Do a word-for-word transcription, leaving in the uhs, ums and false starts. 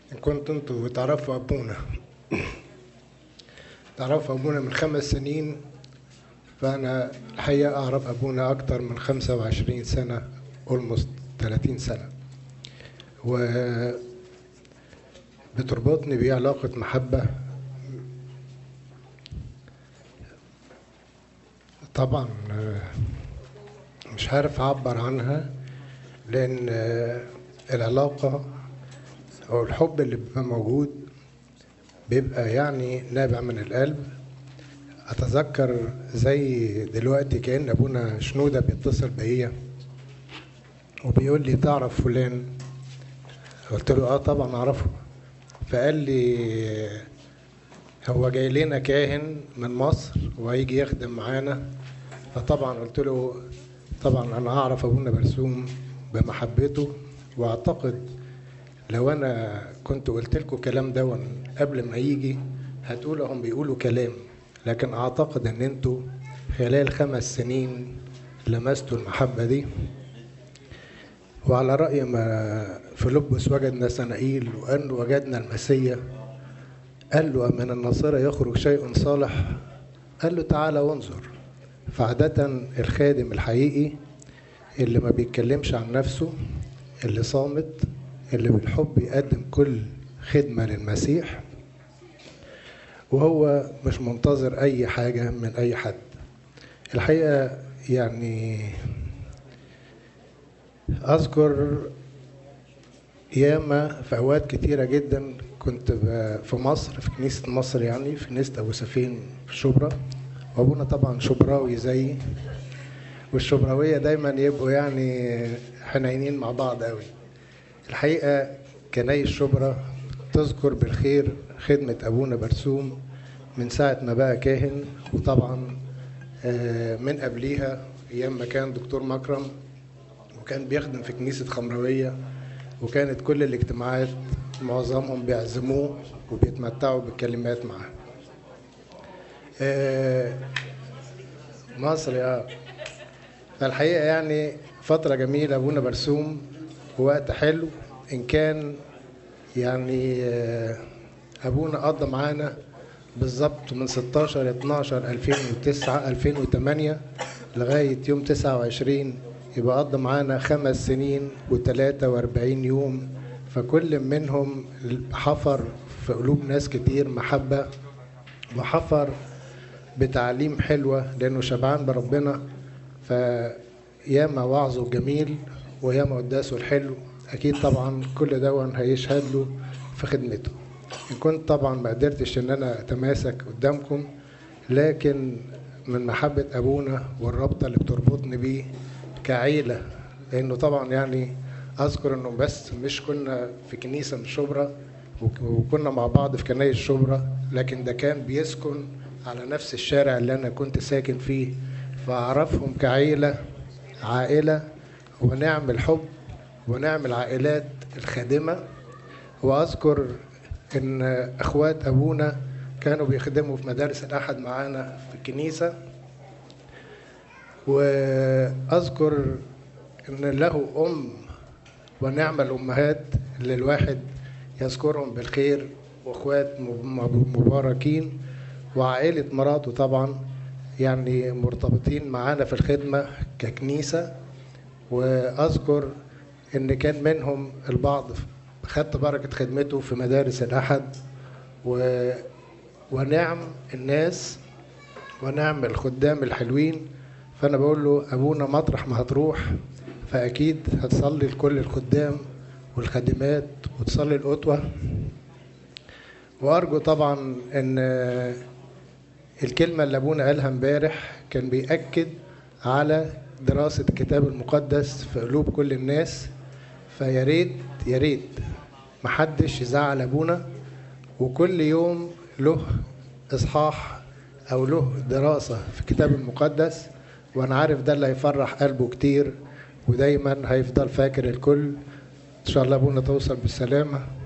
كنت انتوا تعرفوا ابونا تعرفوا ابونا من خمس سنين، فانا الحقيقه اعرف ابونا اكتر من خمسة وعشرين سنه، almost ثلاثين سنه، و بتربطني بيه علاقه محبه. طبعا مش عارف اعبر عنها، لان العلاقه او الحب اللي بيبقى موجود بيبقى يعني نابع من القلب. اتذكر زي دلوقتي كأن ابونا شنودة بيتصل بيا وبيقول لي تعرف فلان؟ قلت له اه طبعا اعرفه. فقال لي هو جاي لنا كاهن من مصر وهيجي يخدم معانا. فطبعا قلت له طبعا انا اعرف ابونا برسوم بمحبته، واعتقد لو انا كنت قلت لكم الكلام ده قبل ما يجي هتقولوا هم بيقولوا كلام، لكن اعتقد ان انتوا خلال خمس سنين لمستوا المحبة دي. وعلى رأي ما فيلبس وجد نثنائيل وأن وجدنا المسيا، قال له من الناصرة يخرج شيء صالح، قال له تعالى وانظر. فعادة الخادم الحقيقي اللي ما بيتكلمش عن نفسه، اللي صامت، اللي بالحب يقدم كل خدمة للمسيح، وهو مش منتظر أي حاجة من أي حد. الحقيقة يعني أذكر ياما في أوقات كتيرة جدا كنت في مصر، في كنيسة مصر، يعني في كنيسة أبو سفين في شبرا، وأبونا طبعا شبراوي زيي، والشبراوية دايما يبقوا يعني حنينين مع بعض قوي. الحقيقة كنايس شبرا تذكر بالخير خدمة أبونا برسوم من ساعة ما بقى كاهن، وطبعا من قبليها أيام ما كان دكتور مكرم وكان بيخدم في كنيسة خمروية، وكانت كل الاجتماعات معظمهم بيعزموه وبيتمتعوا بالكلمات معاه. مصر اه فالحقيقة يعني فترة جميلة أبونا برسوم، ووقت حلو. إن كان يعني أبونا قضى معانا بالظبط من ستاشر اتناشر ألفين وتسعة ألفين وثمانية لغاية يوم تسعة وعشرين، يبقى قضى معانا خمس سنين وثلاثة وأربعين يوم. فكل منهم حفر في قلوب ناس كتير محبة، وحفر بتعليم حلوة لأنه شبعان بربنا. فياما وعظه جميل وياما قداسه الحلو، أكيد طبعا كل دون هيشهد له في خدمته. إن كنت طبعا ما قدرتش إن أنا أتماسك قدامكم، لكن من محبة أبونا والرابطة اللي بتربطني بيه كعيلة، لأنه طبعا يعني أذكر إنه بس مش كنا في كنيسة من شبرا وكنا مع بعض في كنايس شبرا، لكن ده كان بيسكن على نفس الشارع اللي أنا كنت ساكن فيه. فأعرفهم كعيلة، عائلة، ونعمل حب ونعمل عائلات الخادمة. وأذكر إن أخوات أبونا كانوا بيخدموا في مدارس الأحد معانا في الكنيسة، وأذكر إن له أم ونعم الأمهات اللي الواحد يذكرهم بالخير، وأخوات مباركين، وعائلة مراته طبعا يعني مرتبطين معانا في الخدمة ككنيسة. وأذكر إن كان منهم البعض خدت بركة خدمته في مدارس الأحد، و... ونعم الناس ونعم الخدام الحلوين. فأنا بقول له أبونا مطرح ما هتروح فأكيد هتصلي لكل الخدام والخادمات وتصلي القدوة. وأرجو طبعا أن الكلمة اللي أبونا قالها امبارح كان بيأكد على دراسة الكتاب المقدس في قلوب كل الناس. فياريت ياريت محدش يزعل أبونا، وكل يوم له إصحاح أو له دراسة في الكتاب المقدس، وأنا عارف ده اللي هيفرح قلبه كتير، ودايما هيفضل فاكر الكل. إن شاء الله أبونا توصل بالسلامة.